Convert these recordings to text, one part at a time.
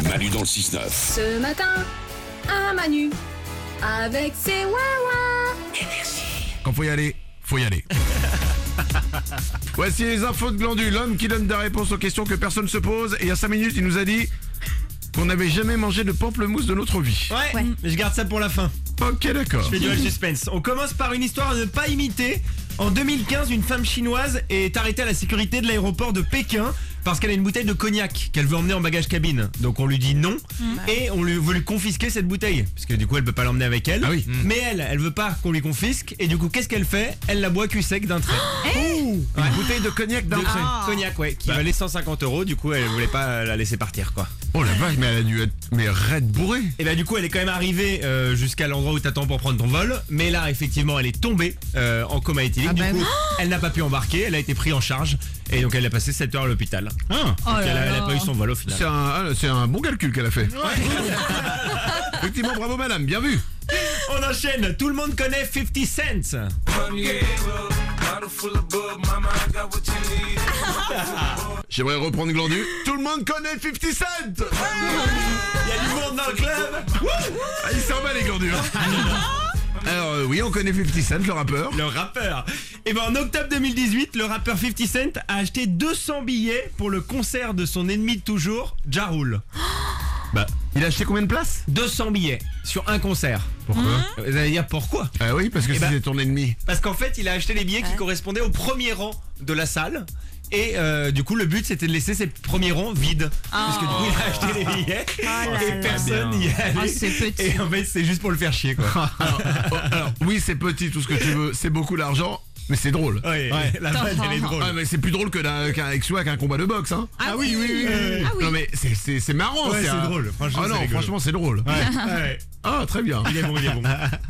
Manu dans le 6-9. Ce matin, un Manu, avec ses wawa. Quand faut y aller, faut y aller. Voici les infos de Glandu, l'homme qui donne des réponses aux questions que personne ne se pose. Et il y a 5 minutes, il nous a dit qu'on n'avait jamais mangé de pamplemousse de notre vie. Ouais, mais je garde ça pour la fin. Ok, d'accord. Je fais du suspense. On commence par une histoire à ne pas imiter. En 2015, une femme chinoise est arrêtée à la sécurité de l'aéroport de Pékin parce qu'elle a une bouteille de cognac qu'elle veut emmener en bagage cabine. Donc on lui dit non et on lui veut lui confisquer cette bouteille parce que du coup elle peut pas l'emmener avec elle. Ah oui. Mais elle veut pas qu'on lui confisque et du coup qu'est-ce qu'elle fait? Elle la boit cul sec d'un trait. Une bouteille de cognac d'un trait. Cognac, ouais, qui valait 150 €. Du coup elle voulait pas la laisser partir quoi. Oh la vache, mais elle a dû être raide bourrée. Et bah du coup elle est quand même arrivée jusqu'à l'endroit où t'attends pour prendre ton vol. Mais là effectivement elle est tombée en coma éthylique. Du coup elle n'a pas pu embarquer, elle a été prise en charge. Et donc elle a passé 7 heures à l'hôpital. Donc elle a pas eu son vol au final. C'est un bon calcul qu'elle a fait. Effectivement, bravo madame, bien vu. On enchaîne, tout le monde connaît 50 Cent. J'aimerais reprendre Glandu. Tout le monde connaît 50 Cent. Il y a du monde dans le club. Ah, il s'en va les Glandus. Alors oui, on connaît 50 Cent, le rappeur. Le rappeur. Et ben en octobre 2018, le rappeur 50 Cent a acheté 200 billets pour le concert de son ennemi de toujours, Ja Rule. Bah, il a acheté combien de places? 200 billets sur un concert. Pourquoi? Vous allez dire pourquoi? Ah oui, parce que Eh ben- c'était ton ennemi. Parce qu'en fait, il a acheté les billets qui correspondaient au premier rang de la salle. Et du coup, le but c'était de laisser ces premiers rangs vides. Parce que du coup, il a acheté les billets et personne n'y est allé. c'est petit. Et en fait, c'est juste pour le faire chier, quoi. Alors, oui, c'est petit, tout ce que tu veux, c'est beaucoup d'argent, mais c'est drôle. Ouais, la vanne, elle est drôle. Ah, mais c'est plus drôle qu'un combat de boxe, hein. Ah oui, oui, oui. Ah oui. Non mais c'est marrant. Ouais, c'est un- drôle. Franchement, Ah c'est non, rigolo. franchement, c'est drôle. Ouais. Ah, très bien. Il est bon, il est bon.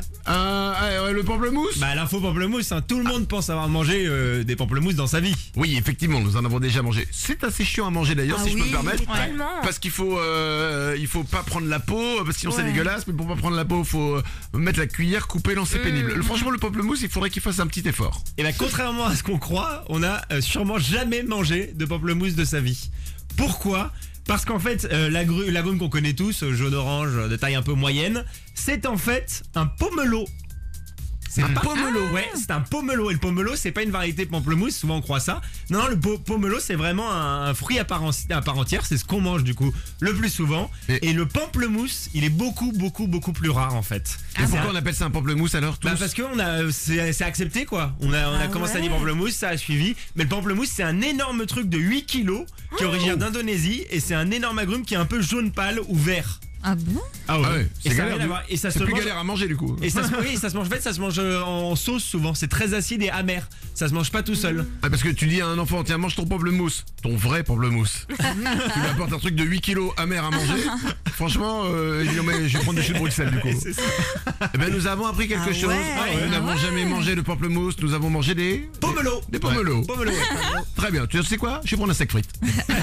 Le pamplemousse. Bah, l'info pamplemousse, hein. Tout le monde pense avoir mangé des pamplemousses dans sa vie. Oui, effectivement, nous en avons déjà mangé. C'est assez chiant à manger d'ailleurs, si je peux me permettre. Tellement. Parce qu'il faut pas prendre la peau, parce que sinon c'est dégueulasse. Mais pour pas prendre la peau, faut mettre la cuillère, couper, lancer pénible. Franchement, le pamplemousse, il faudrait qu'il fasse un petit effort. Et bah, contrairement à ce qu'on croit, on a sûrement jamais mangé de pamplemousse de sa vie. Pourquoi? Parce qu'en fait, l'agrume qu'on connaît tous, jaune-orange, de taille un peu moyenne, c'est en fait un pomelo. C'est un pomelo, ouais, c'est un pomelo. Et le pomelo, c'est pas une variété de pamplemousse, souvent on croit ça. Non, le pomelo, c'est vraiment un fruit à part entière, c'est ce qu'on mange du coup le plus souvent. Et le pamplemousse, il est beaucoup plus rare en fait. Et pourquoi on appelle ça un pamplemousse alors tous? Bah parce que c'est accepté quoi. On a commencé à dire pamplemousse, ça a suivi. Mais le pamplemousse c'est un énorme truc de 8 kilos qui est originaire d'Indonésie et c'est un énorme agrume qui est un peu jaune pâle ou vert. Ah bon? Ah ouais, Et c'est ça a galère. rien à voir. Et ça C'est se plus mange. galère à manger du coup. Et ça se, oui, ça se mange. En fait, ça se mange en sauce souvent. C'est très acide et amer. Ça se mange pas tout seul. Ah, parce que tu dis à un enfant, tiens, mange ton pamplemousse, ton vrai pamplemousse. Tu lui apportes un truc de 8 kilos amer à manger. Franchement, il dit, non, mais je vais prendre des choux de Bruxelles du coup. C'est ça. Eh ben, nous avons appris quelque chose. Nous n'avons jamais mangé de pamplemousse, nous avons mangé des Pomelo. Des pomelos. Pomelo. Ouais. Très bien, tu sais quoi? Je vais prendre un steak frites.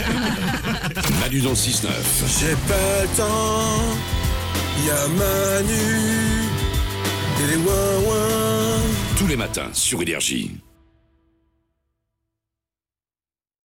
Manu dans le 6-9. J'ai pas le temps, y'a Manu et les ouin-ouin. Tous les matins sur Énergie.